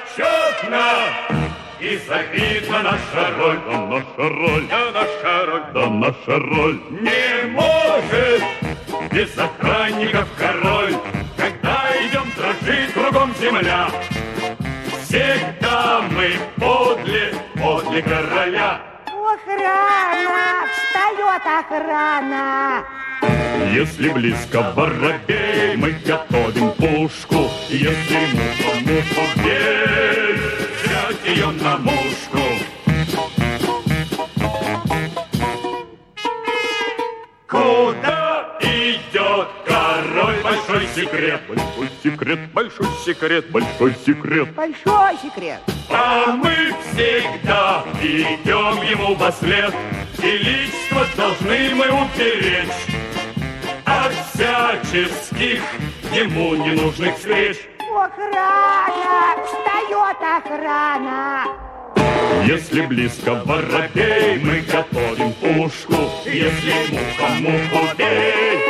почетно и завидна наша роль. Да наша роль, Да наша роль, да наша роль. не может без охранников король. Когда идем, дрожит кругом земля. Всегда мы подле короля. Охрана! Встает охрана! Если близко воробей, мы готовим пушку. Если муху бей, Взять ее на мушку. Куда идет король? Большой секрет. большой секрет, Большой секрет. большой секрет. Большой секрет. А мы всегда идем ему вослед. Величество должны мы уберечь от всяческих ему ненужных встреч. Охрана! Встает охрана! Если близко воробей, мы готовим пушку. Если муха муху бей,